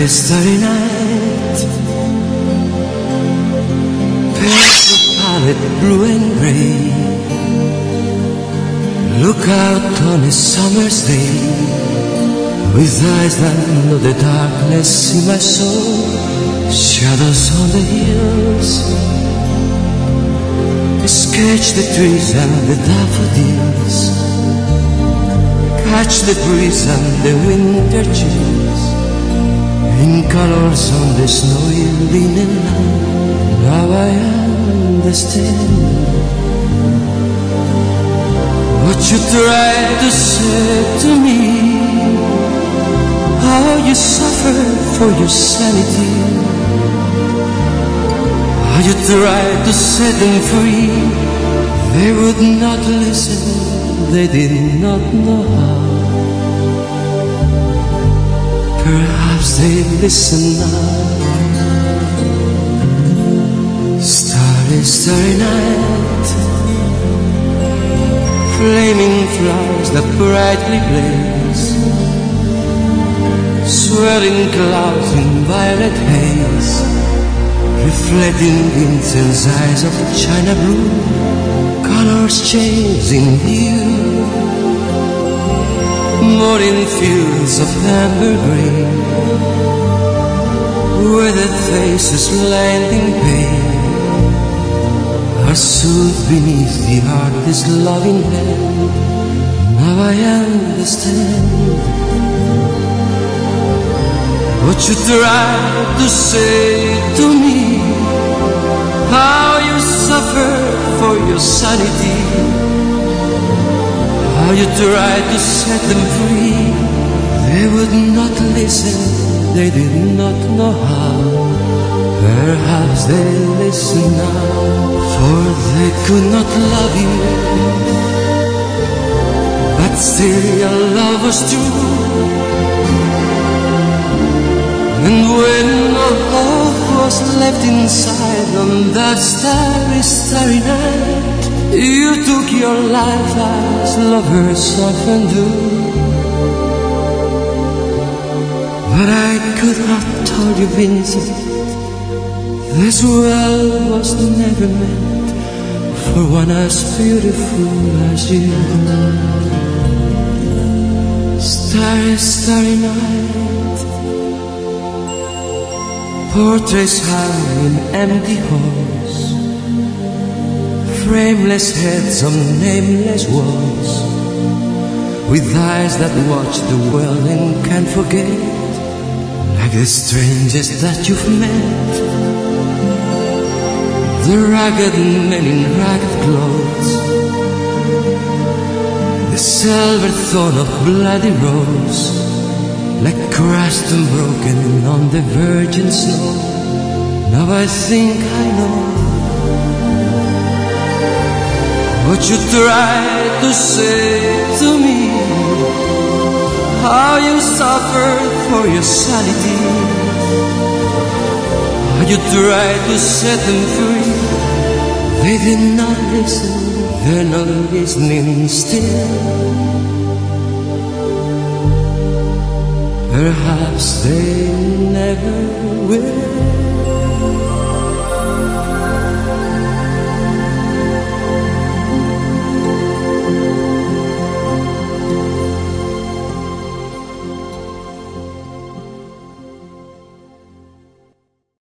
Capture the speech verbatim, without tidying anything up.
Starry, starry night, pale the palette blue and grey. Look out on a summer's day, with eyes that know the darkness in my soul. Shadows on the hills, sketch the trees and the daffodils, catch the breeze and the winter chills, in colors on the snowy linen land. Now I understand what you tried to say to me, how you suffered for your sanity, how you tried to set them free. They would not listen, they did not know how. Perhaps they listen now. Starry, starry night, flaming flowers that brightly blaze, swirling clouds in violet haze, reflecting intense eyes of china blue, colors changing hue, morning fields of amber green, weathered faces landing pale, are soothed beneath the artist's loving hand. Now I understand what you tried to say to me, how you suffered for your sanity, how you tried to set them free. They would not listen, they did not know how. Perhaps they listen now, for they could not love you, but still your love was true. And when all hope was left inside on that starry, starry night, you took your life as lovers often do. But I could have told you, Vincent, this world was never meant for one as beautiful as you. Starry, starry night, portraits hung in empty halls, frameless heads on nameless walls, with eyes that watch the world and can't forget, like the strangest that you've met. The ragged men in ragged clothes, the silver thorn of bloody rose, like crushed and broken on the virgin snow. Now I think I know what you tried to say to me, how you suffered for your sanity, how you tried to set them free. They did not listen, they're not listening still. Perhaps they never will.